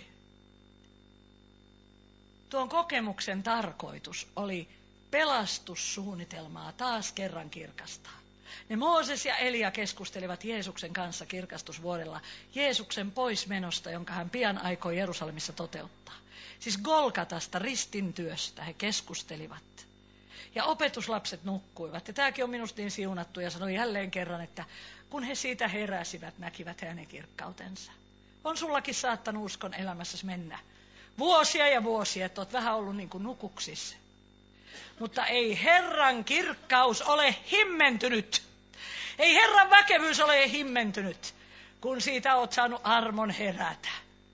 Tuon kokemuksen tarkoitus oli pelastussuunnitelmaa taas kerran kirkastaa. Ne Mooses ja Elia keskustelivat Jeesuksen kanssa kirkastusvuorella Jeesuksen poismenosta, jonka hän pian aikoi Jerusalemissa toteuttaa. Siis Golgatasta, ristintyöstä he keskustelivat. Ja opetuslapset nukkuivat. Ja tämäkin on minusta niin siunattu ja sanoi jälleen kerran, että kun he siitä heräsivät, näkivät he hänen kirkkautensa. On sullakin saattanut uskon elämässäsi mennä vuosia ja vuosia, että olet vähän ollut niin kuin nukuksissa. Mutta ei Herran kirkkaus ole himmentynyt. Ei Herran väkevyys ole himmentynyt, kun siitä olet saanut armon herätä.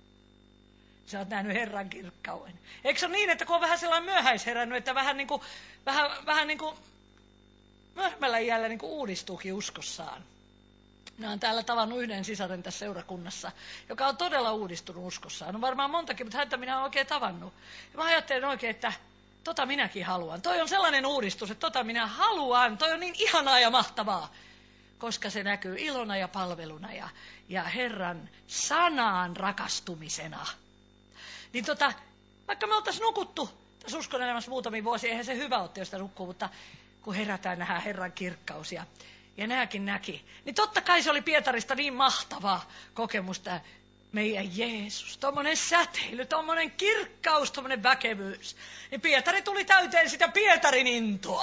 Sä oot nähnyt Herran kirkkauden. Eikö se ole niin, että kun on vähän sellainen myöhäisherännyt, että vähän niin kuin myöhemmällä iällä niin kuin uudistuukin uskossaan. Minä olen täällä tavannut yhden sisaren tässä seurakunnassa, joka on todella uudistunut uskossaan. On varmaan montakin, mutta häntä minä olen oikein tavannut. Ja mä ajattelen oikein, että tota minäkin haluan. Toi on sellainen uudistus, että tota minä haluan. Toi on niin ihanaa ja mahtavaa, koska se näkyy ilona ja palveluna ja Herran sanaan rakastumisena. Niin vaikka me oltaisiin nukuttu tässä uskon elämässä muutamia vuosia, eihän se hyvä ole, jos sitä nukkuu, mutta kun herätään nähdään Herran kirkkaus ja nämäkin näki. Niin totta kai se oli Pietarista niin mahtava kokemus, tämä meidän Jeesus, tommonen säteily, tommonen kirkkaus, tommonen väkevyys. Niin Pietari tuli täyteen sitä Pietarin intoa.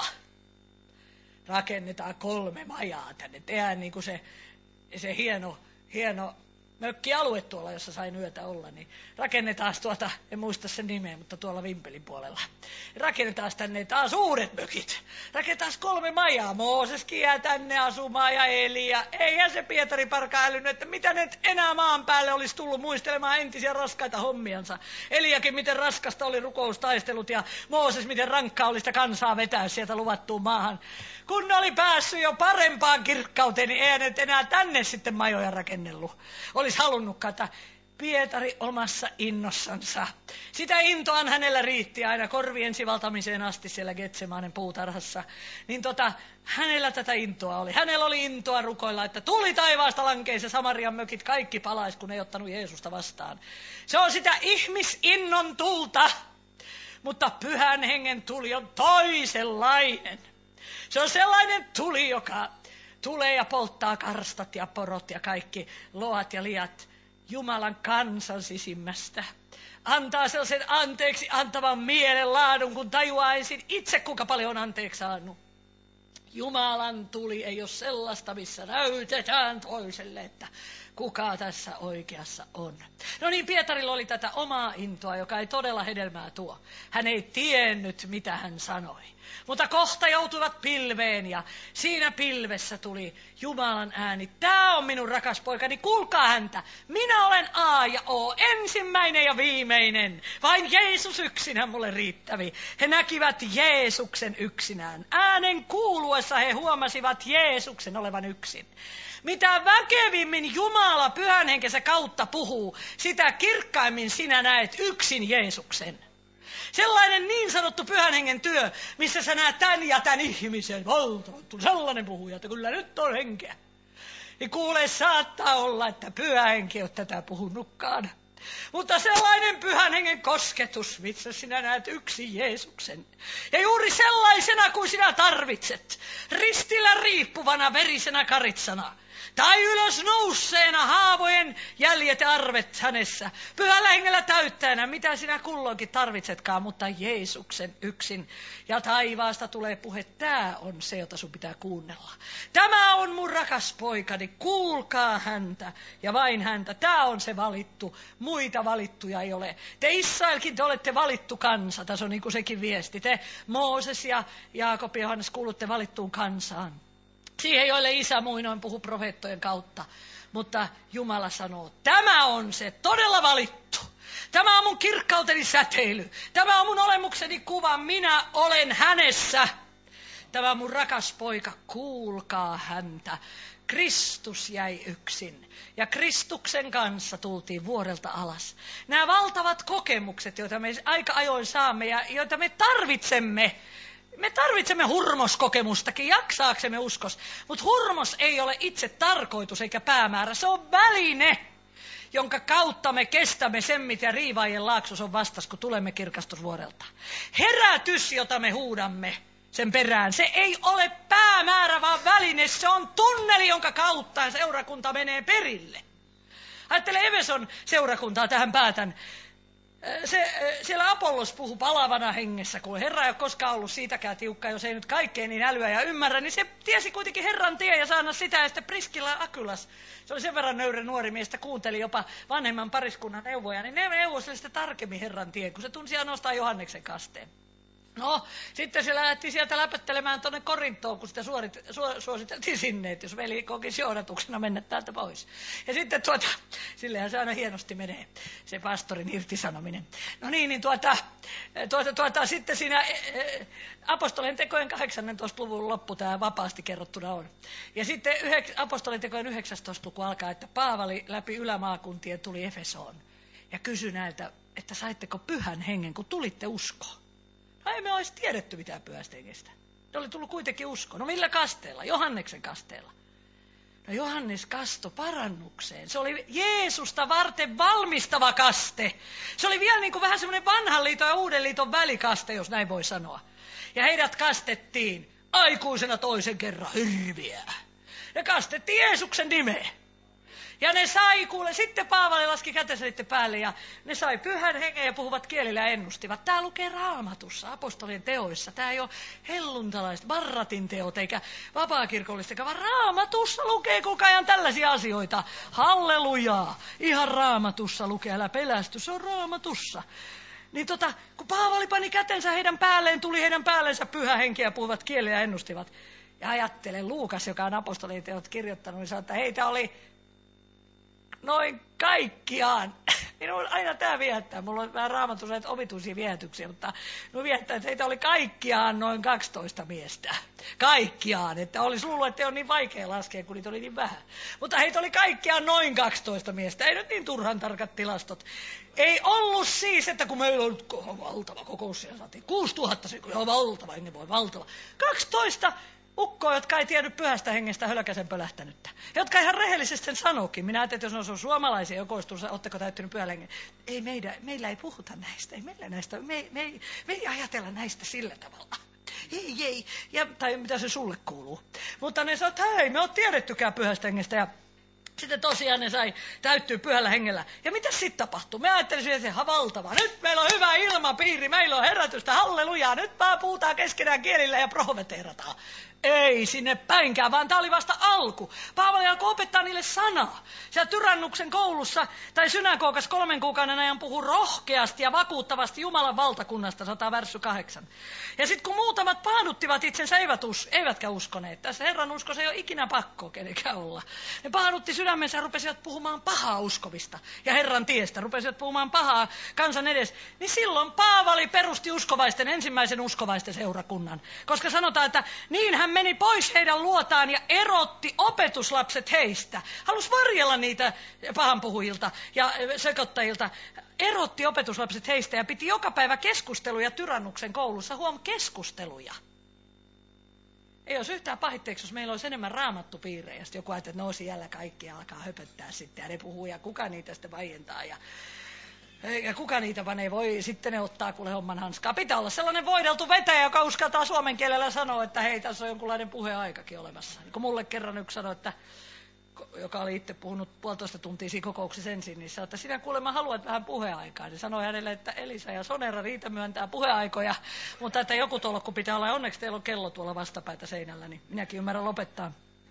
Rakennetaan 3 majaa tänne, tehdään niin kuin se hieno mökkialue tuolla, jossa sain yötä olla, niin rakennetaan en muista sen nimeä, mutta tuolla Vimpelin puolella. Rakennetaan tänne taas uudet mökit. Rakennetaan 3 majaa. Mooseskin jää tänne asumaan ja Elia. Eihän se Pietari parka älynyt, että mitä ne enää maan päälle olisi tullut muistelemaan entisiä raskaita hommiansa. Eliakin miten raskasta oli rukoustaistelut ja Mooses miten rankkaa oli sitä kansaa vetää sieltä luvattuun maahan. Kun ne oli päässyt jo parempaan kirkkauteen, niin ei ne enää tänne sitten majoja rakennellut. Olisi halunnutkaan, että Pietari omassa innossansa. Sitä intoaan hänellä riitti aina korvien sivaltamiseen asti siellä Getsemanen puutarhassa. Niin hänellä tätä intoa oli. Hänellä oli intoa rukoilla, että tuli taivaasta lankeisi ja Samarian mökit kaikki palaisi, kun ei ottanut Jeesusta vastaan. Se on sitä ihmisinnon tulta, mutta Pyhän Hengen tuli on toisenlainen. Se on sellainen tuli, joka tulee ja polttaa karstat ja porot ja kaikki loat ja liat Jumalan kansan sisimmästä. Antaa sellaisen anteeksi antavan mielen laadun, kun tajuaa ensin itse, kuinka paljon on anteeksi saanut. Jumalan tuli ei ole sellaista, missä näytetään toiselle, että kuka tässä oikeassa on. No niin, Pietarilla oli tätä omaa intoa, joka ei todella hedelmää tuo. Hän ei tiennyt, mitä hän sanoi. Mutta kohta joutuivat pilveen ja siinä pilvessä tuli Jumalan ääni. Tämä on minun rakas poikani, kuulkaa häntä. Minä olen A ja O, ensimmäinen ja viimeinen. Vain Jeesus yksinään mulle riittävi. He näkivät Jeesuksen yksinään. Äänen kuuluessa he huomasivat Jeesuksen olevan yksin. Mitä väkevimmin Jumala Pyhän Henkensä kautta puhuu, sitä kirkkaimmin sinä näet yksin Jeesuksen. Sellainen niin sanottu Pyhän Hengen työ, missä sä näet tän ja tän ihmisen. Valtavasti sellainen puhuja, että kyllä nyt on henkeä. Niin kuule, saattaa olla, että Pyhä Henki on tätä puhunutkaan. Mutta sellainen Pyhän Hengen kosketus, missä sinä näet yksin Jeesuksen. Ja juuri sellaisena kuin sinä tarvitset. Ristillä riippuvana verisenä karitsana. Tai ylös nousseena haavojen jäljet ja arvet hänessä. Pyhällä hengellä täyttäjänä, mitä sinä kulloinkin tarvitsetkaan, mutta Jeesuksen yksin. Ja taivaasta tulee puhe, tämä on se, jota sun pitää kuunnella. Tämä on mun rakas poikani, kuulkaa häntä ja vain häntä. Tämä on se valittu, muita valittuja ei ole. Te Israelkin, te olette valittu kansa, tässä on niin kuin sekin viesti. Te Mooses ja Jaakob ja Johannes kuulutte valittuun kansaan. Siihen, joille isä muinoin puhui profeettojen kautta. Mutta Jumala sanoo, tämä on se todella valittu. Tämä on mun kirkkauteni säteily. Tämä on mun olemukseni kuva. Minä olen hänessä. Tämä on mun rakas poika. Kuulkaa häntä. Kristus jäi yksin. Ja Kristuksen kanssa tultiin vuorelta alas. Nämä valtavat kokemukset, joita me aika ajoin saamme ja joita me tarvitsemme. Me tarvitsemme hurmoskokemustakin, jaksaaksemme uskos. Mutta hurmos ei ole itse tarkoitus eikä päämäärä. Se on väline, jonka kautta me kestämme sen, mitä Riivaajien laaksossa on vastas, kun tulemme kirkastusvuorelta. Herätys, jota me huudamme sen perään, se ei ole päämäärä, vaan väline. Se on tunneli, jonka kautta seurakunta menee perille. Ajattele Efeson seurakuntaa, tähän päätän. Siellä Apollos puhui palavana hengessä, kun Herra ei ole koskaan ollut siitäkään tiukka, jos ei nyt kaikkea niin älyä ja ymmärrä, niin se tiesi kuitenkin Herran tie ja saana sitä, ja sitten Priskilla ja Akylas, se oli sen verran nöyrä nuori mies, että kuunteli jopa vanhemman pariskunnan neuvoja, niin ne neuvoi sitä tarkemmin Herran tien, kun se tunsi ainoastaan Johanneksen kasteen. No, sitten se lähti sieltä läpöttelemään tuonne Korintoon, kun sitä suositeltiin sinne, että jos veli kokisi johdatuksena mennä täältä pois. Ja sitten sillehän se aina hienosti menee, se pastorin irtisanominen. No niin, sitten siinä apostolien tekojen 18. luvun loppu tämä vapaasti kerrottuna on. Ja sitten apostolien tekojen 19. luku alkaa, että Paavali läpi ylämaakuntien tuli Efesoon ja kysyi näiltä, että saitteko pyhän hengen, kun tulitte uskoon. No ei me olisi tiedetty mitään pyhästä hengestä. Ne oli tullut kuitenkin usko. No millä kasteella? Johanneksen kasteella. No Johannes kasto parannukseen. Se oli Jeesusta varten valmistava kaste. Se oli vielä niin kuin vähän semmoinen vanhan liiton ja uuden liiton välikaste, jos näin voi sanoa. Ja heidät kastettiin aikuisena toisen kerran hirviä. Ne kastettiin Jeesuksen nimeen. Ja ne sai, sitten Paavali laski kätensä niiden päälle ja ne sai pyhän hengen ja puhuvat kielillä ja ennustivat. Tämä lukee Raamatussa, apostolien teoissa. Tämä ei ole helluntalaiset, Barratin teot eikä vapaakirkollista, vaan Raamatussa lukee koko ajan tällaisia asioita. Hallelujaa! Ihan Raamatussa lukee, älä pelästy, se on Raamatussa. Niin kun Paavali pani kätensä heidän päälleen, tuli heidän päällensä pyhä henki ja puhuvat kielillä ja ennustivat. Ja ajattelen Luukas, joka on apostolien teot kirjoittanut, niin sanoi, että heitä oli noin kaikkiaan. Minun aina tämä viehättää. Mulla on vähän Raamatussa näitä omituisia viehätyksiä, mutta minun viehättää, että heitä oli kaikkiaan noin 12 miestä. Kaikkiaan. Että olisi luullut, että ei ole niin vaikea laskea, kun niitä oli niin vähän. Mutta heitä oli kaikkiaan noin 12 miestä. Ei nyt niin turhan tarkat tilastot. Ei ollut siis, että kun meillä on valtava kokous, siellä saatiin 6000, se on valtava, ennen voi valtava. 12 ukkoa, jotka ei tiennyt pyhästä hengestä hölkäsen pölähtänyttä. Jotka ihan rehellisesti sen sanokin. Minä ajattelin, että jos on suomalaisia jokoistussa, oletteko täyttynyt pyhän hengen? Ei meillä ei puhuta näistä. Ei meillä näistä. Me ei ajatella näistä sillä tavalla. Ei. Tai mitä se sulle kuuluu. Mutta ne sanoo, että hei, me oot tiedettykään pyhästä hengestä ja sitten tosiaan ne sai täyttyä pyhällä hengellä. Ja mitä sitten tapahtui? Me ajattelisin, että se on valtava. Nyt meillä on hyvä ilmapiiri, meillä on herätystä, hallelujaa. Nyt vaan puhutaan keskenään kielillä ja profeteerataan. Ei sinne päinkään, vaan tämä oli vasta alku. Paavali alkoi opettaa niille sanaa. Siellä Tyrannuksen koulussa tai synagogassa 3 kuukauden ajan puhui rohkeasti ja vakuuttavasti Jumalan valtakunnasta, 100 värssy 8. Ja sitten kun muutamat paaduttivat itsensä, eivätkä uskoneet. Tässä Herran uskossa ei ole ikinä pakko kenenkään olla. Ne paadutti sydämensä ja rupesivat puhumaan pahaa uskovista. Ja Herran tiestä rupesivat puhumaan pahaa kansan edes. Niin silloin Paavali perusti ensimmäisen uskovaisten seurakunnan. Koska sanotaan, että niin hän meni pois heidän luotaan ja erotti opetuslapset heistä. Halusi varjella niitä pahanpuhujilta ja sekoittajilta. Erotti opetuslapset heistä ja piti joka päivä keskusteluja Tyrannuksen koulussa. Keskusteluja. Ei olisi yhtään pahitteeksi, jos meillä olisi enemmän raamattupiirejä. Sitten joku ajattelee, että no siellä kaikki alkaa höpöttää sitten ja ne puhuu ja kuka niitä sitten vaientaa ja kuka niitä vaan ei voi, sitten ne ottaa kuule homman hanskaa. Pitää olla sellainen voideltu vetäjä, joka uskaltaa suomen kielellä sanoa, että hei, tässä on jonkunlainen puheaikakin olemassa. Niin kun mulle kerran yksi sanoi, että joka oli itse puhunut 1,5 tuntia siinä kokouksessa ensin, niin sanoi, että sinä kuulemma haluat vähän puheaikaa. Niin sanoi hänelle, että Elisa ja Sonera Riita myöntää puheaikoja, mutta että joku tolkku pitää olla. Onneksi teillä on kello tuolla vastapäätä seinällä, niin minäkin ymmärrän lopettaa.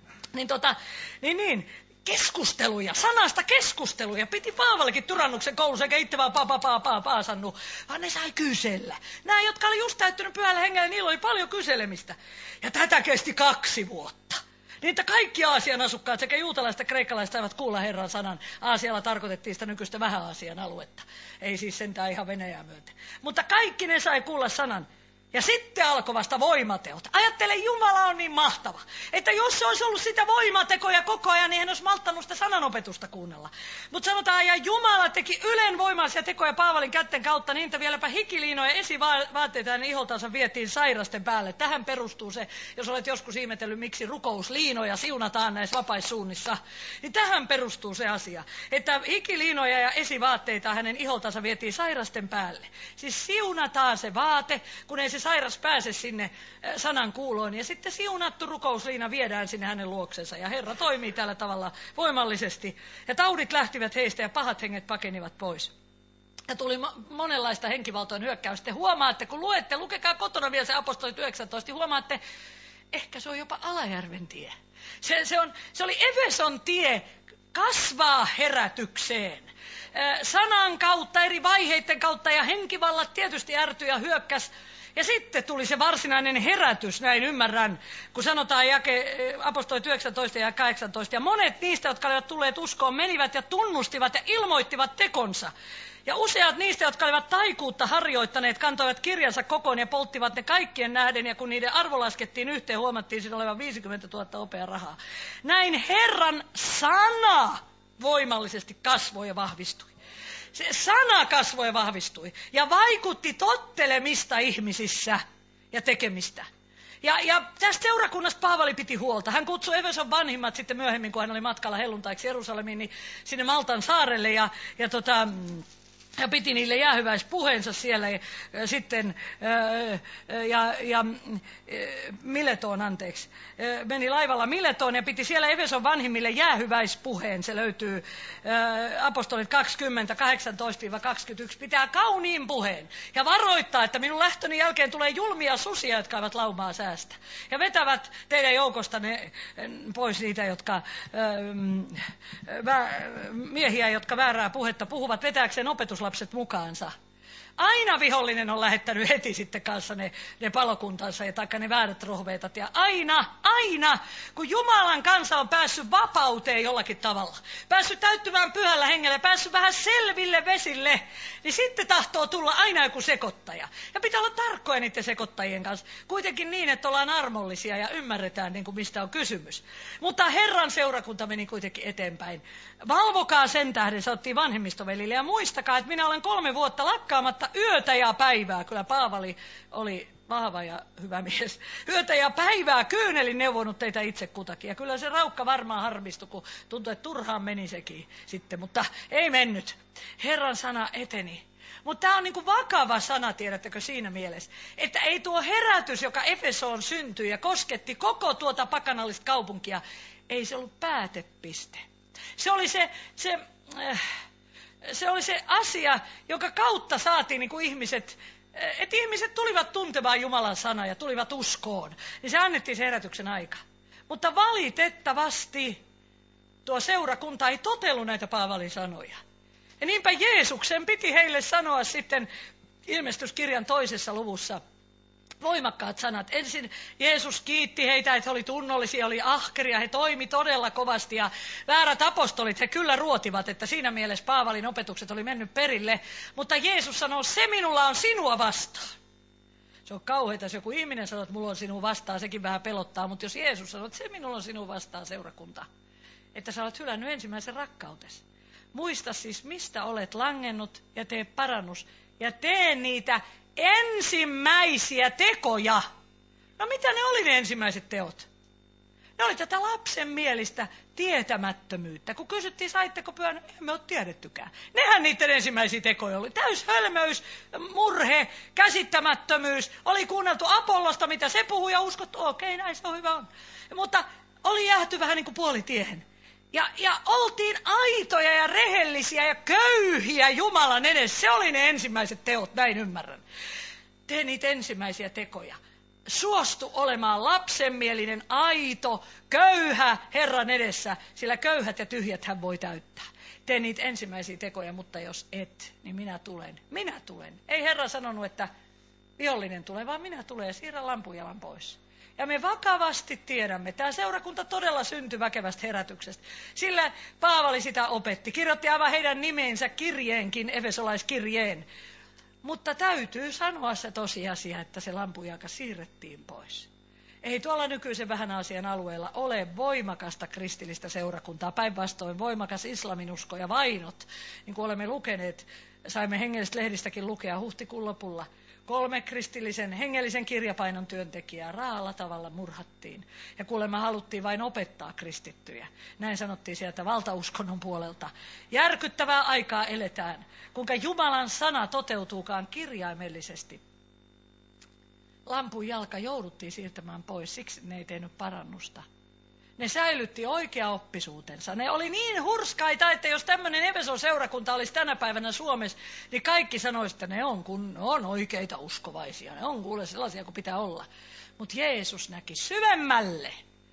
Niin, keskusteluja, sanasta keskusteluja. Piti Paavallekin Tyrannuksen koulussa, eikä itse vaan paasannut, vaan ne sai kysellä. Nämä, jotka oli just täyttynyt pyhällä hengellä, niillä oli paljon kyselemistä. Ja tätä kesti 2 vuotta. Niin, että kaikki Aasian asukkaat sekä juutalaiset että kreikkalaiset saivat kuulla Herran sanan. Aasialla tarkoitettiin sitä nykyistä Vähä-Aasian aluetta. Ei siis sentään ihan Venäjää myöten. Mutta kaikki ne sai kuulla sanan. Ja sitten alkoi vasta voimateot. Ajattele, Jumala on niin mahtava, että jos se olisi ollut sitä voimatekoja koko ajan, niin hän olisi malttanut sitä sananopetusta kuunnella. Mutta sanotaan, ja Jumala teki ylenvoimaisia tekoja Paavalin kätten kautta, niin että vieläpä hikiliinoja ja esivaatteita hänen iholtansa vietiin sairasten päälle. Tähän perustuu se, jos olet joskus ihmetellyt, miksi rukousliinoja siunataan näissä vapaissuunnissa, niin tähän perustuu se asia, että hikiliinoja ja esivaatteita hänen iholtansa vietiin sairasten päälle. Siis siunataan se vaate, kun ei se sairas pääse sinne sanan kuuloon, ja sitten siunattu rukousliina viedään sinne hänen luoksensa, ja Herra toimii tällä tavalla voimallisesti, ja taudit lähtivät heistä, ja pahat henget pakenivat pois. Ja tuli monenlaista henkivaltojen hyökkäystä. Huomaatte, kun lukekaa kotona vielä se apostolit 19, huomaatte, ehkä se on jopa Alajärven tie. Se oli Efeson tie kasvaa herätykseen. Sanan kautta, eri vaiheiden kautta, ja henkivallat tietysti ärtyi ja hyökkäs. Ja sitten tuli se varsinainen herätys, näin ymmärrän, kun sanotaan apostolit 19 ja 18. Ja monet niistä, jotka olivat tulleet uskoon, menivät ja tunnustivat ja ilmoittivat tekonsa. Ja useat niistä, jotka olivat taikuutta harjoittaneet, kantoivat kirjansa kokoon ja polttivat ne kaikkien nähden. Ja kun niiden arvo laskettiin yhteen, huomattiin siinä olevan 50 000 opea rahaa. Näin Herran sana voimallisesti kasvoi ja vahvistui. Se sana kasvoi ja vahvistui ja vaikutti tottelemista ihmisissä ja tekemistä. Ja tästä seurakunnasta Paavali piti huolta. Hän kutsui Efeson vanhimmat sitten myöhemmin, kun hän oli matkalla helluntaiksi Jerusalemiin, niin sinne Maltan saarelle ja piti niille jäähyväispuheensa siellä sitten Miletoon, meni laivalla Miletoon ja piti siellä Efeson vanhimmille jäähyväispuheen. Se löytyy apostolit 20, 18-21, pitää kauniin puheen ja varoittaa, että minun lähtöni jälkeen tulee julmia susia, jotka eivät laumaa säästä. Ja vetävät teidän joukostanne pois niitä, miehiä, jotka väärää puhetta puhuvat, vetääkseen opetuslapset mukaansa. Aina vihollinen on lähettänyt heti sitten kanssa ne palokuntansa ja taikka ne väärät rohveetat. Ja aina, kun Jumalan kansa on päässyt vapauteen jollakin tavalla, päässyt täyttymään pyhällä hengellä, päässyt vähän selville vesille, niin sitten tahtoo tulla aina joku sekoittaja. Ja pitää olla tarkkoja niiden sekoittajien kanssa. Kuitenkin niin, että ollaan armollisia ja ymmärretään, niin kuin mistä on kysymys. Mutta Herran seurakunta meni kuitenkin eteenpäin. Valvokaa sen tähden, sanottiin vanhemmistovelille, ja muistakaa, että minä olen 3 vuotta lakkaamatta yötä ja päivää. Kyllä Paavali oli vahva ja hyvä mies. Yötä ja päivää kyynelin neuvonut teitä itse kutakin. Ja kyllä se raukka varmaan harmistui, kun tuntui, että turhaan meni sekin sitten. Mutta ei mennyt. Herran sana eteni. Mutta tämä on niin kuin vakava sana, tiedättekö, siinä mielessä, että ei tuo herätys, joka Efesoon syntyi ja kosketti koko tuota pakanallista kaupunkia, ei se ollut päätepiste. Se oli se asia, joka kautta saatiin niin kuin että ihmiset tulivat tuntemaan Jumalan sanaa ja tulivat uskoon. Niin se annettiin se herätyksen aika. Mutta valitettavasti tuo seurakunta ei totellut näitä Paavalin sanoja. Ja niinpä Jeesuksen piti heille sanoa sitten Ilmestyskirjan 2. luvussa voimakkaat sanat. Ensin Jeesus kiitti heitä, että he oli tunnollisia, oli ahkeria, he toimi todella kovasti ja väärät apostolit, he kyllä ruotivat, että siinä mielessä Paavalin opetukset oli mennyt perille, mutta Jeesus sanoo, se minulla on sinua vastaan. Se on kauheita, jos joku ihminen sanoo, että mulla on sinua vastaan, sekin vähän pelottaa, mutta jos Jeesus sanoo, että se minulla on sinua vastaan, seurakunta, että sä olet hylännyt ensimmäisen rakkautesi. Muista siis, mistä olet langennut ja tee parannus ja tee niitä ensimmäisiä tekoja. No mitä ne oli ne ensimmäiset teot? Ne oli tätä lapsenmielistä tietämättömyyttä. Kun kysyttiin, saitteko pyhän, emme ole tiedettykään. Nehän niiden ensimmäisiä tekoja oli. Täyshölmöys, murhe, käsittämättömyys. Oli kuunneltu Apollosta, mitä se puhui ja uskottu, okei, näin se on hyvä on. Mutta oli jääty vähän niin kuin puolitiehen. Ja oltiin aitoja ja rehellisiä ja köyhiä Jumalan edessä. Se oli ne ensimmäiset teot, näin ymmärrän. Tee niitä ensimmäisiä tekoja. Suostu olemaan lapsenmielinen, aito, köyhä Herran edessä, sillä köyhät ja tyhjät hän voi täyttää. Tee niitä ensimmäisiä tekoja, mutta jos et, niin minä tulen. Minä tulen. Ei Herra sanonut, että vihollinen tulee, vaan minä tulen ja siirrän lampujalan pois. Ja me vakavasti tiedämme, tämä seurakunta todella syntyi väkevästä herätyksestä. Sillä Paavali sitä opetti. Kirjoitti aivan heidän nimensä kirjeenkin, efesolaiskirjeen. Mutta täytyy sanoa se tosiasia, että se lampujalka siirrettiin pois. Ei tuolla nykyisen vähän Aasian alueella ole voimakasta kristillistä seurakuntaa. Päinvastoin voimakas islaminusko ja vainot, niin kuin olemme lukeneet, saimme hengellisestä lehdistäkin lukea huhtikuun lopulla. 3 kristillisen hengellisen kirjapainon työntekijää raalla tavalla murhattiin. Ja kuulemma haluttiin vain opettaa kristittyjä. Näin sanottiin sieltä valtauskonnon puolelta. Järkyttävää aikaa eletään, kuinka Jumalan sana toteutuukaan kirjaimellisesti. Lampun jalka jouduttiin siirtämään pois, siksi ne ei tehnyt parannusta. Ne säilytti oikeaoppisuutensa. Ne oli niin hurskaita, että jos tämmöinen Efeson seurakunta olisi tänä päivänä Suomessa, niin kaikki sanoisivat, että ne on oikeita uskovaisia. Ne on kuule sellaisia kuin pitää olla. Mutta Jeesus näki syvemmälle.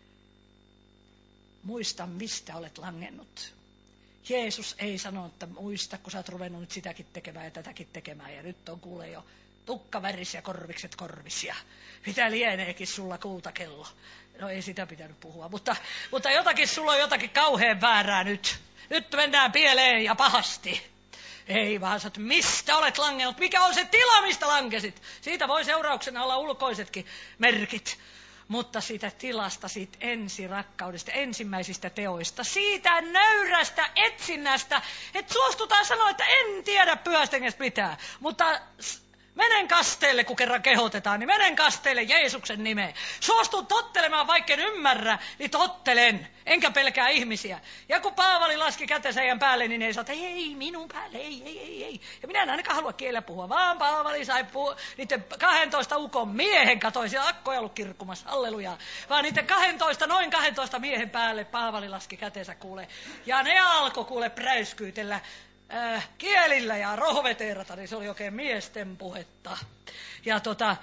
Muista, mistä olet langennut. Jeesus ei sano, että muista, kun sä oot ruvennut nyt sitäkin tekemään ja tätäkin tekemään. Ja nyt on kuule jo tukkaväris ja korvikset korvisia. Mitä lieneekin sulla kultakello? No ei sitä pitänyt puhua, mutta jotakin sulla on jotakin kauhean väärää nyt. Nyt mennään pieleen ja pahasti. Ei vaan sä, mistä olet langennut? Mikä on se tila, mistä lankesit? Siitä voi seurauksena olla ulkoisetkin merkit. Mutta siitä tilasta, siitä ensirakkaudesta, ensimmäisistä teoista, siitä nöyrästä etsinnästä, että suostutaan sanoa, että en tiedä Pyhästä Hengestä mitään, mutta menen kasteelle, kun kerran kehotetaan, niin menen kasteelle Jeesuksen nimeen. Suostun tottelemaan, vaikka en ymmärrä, niin tottelen, enkä pelkää ihmisiä. Ja kun Paavali laski kätensä heidän päälle, niin ei saa, että ei minun päälle, ei. Ja minä en ainakaan halua kielellä puhua, vaan Paavali sai niiden 12 ukon miehen, katoi siellä akkoja ollut kirkkumassa, halleluja. Vaan niiden noin 12 miehen päälle Paavali laski kätensä kuule. Ja ne alkoi kuule präyskyytellä kielillä ja rohveteerata, niin se oli oikein miesten puhetta. Ja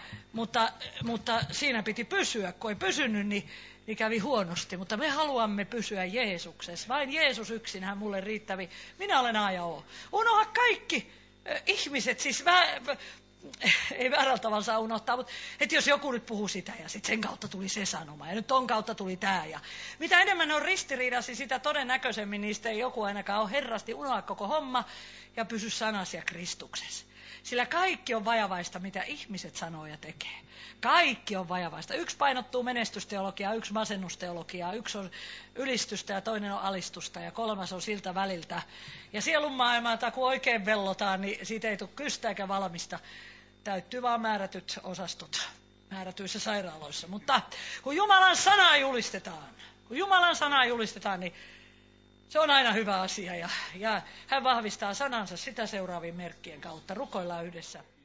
mutta siinä piti pysyä, kun ei pysynyt, niin kävi huonosti. Mutta me haluamme pysyä Jeesuksessa. Vain Jeesus yksinhän mulle riittävi. Minä olen A ja O. Unoha kaikki ihmiset, siis ei väärällä tavalla saa unohtaa, mutta että jos joku nyt puhuu sitä ja sitten sen kautta tuli se sanoma ja nyt ton kautta tuli tämä. Ja mitä enemmän on ristiriidassa, sitä todennäköisemmin niistä ei joku ainakaan ole herrasti unoha koko homma ja pysy sanassa ja Kristuksessa. Sillä kaikki on vajavaista, mitä ihmiset sanoo ja tekee. Kaikki on vajavaista. Yksi painottuu menestysteologiaa, yksi masennusteologiaa, yksi on ylistystä ja toinen on alistusta ja kolmas on siltä väliltä. Ja sielun maailmalta, kun oikein vellotaan, niin siitä ei tule kystä eikä valmista. Täyttyy vaan määrätyt osastot määrätyissä sairaaloissa. Mutta kun Jumalan sanaa julistetaan, niin se on aina hyvä asia ja hän vahvistaa sanansa sitä seuraavien merkkien kautta. Rukoillaan yhdessä.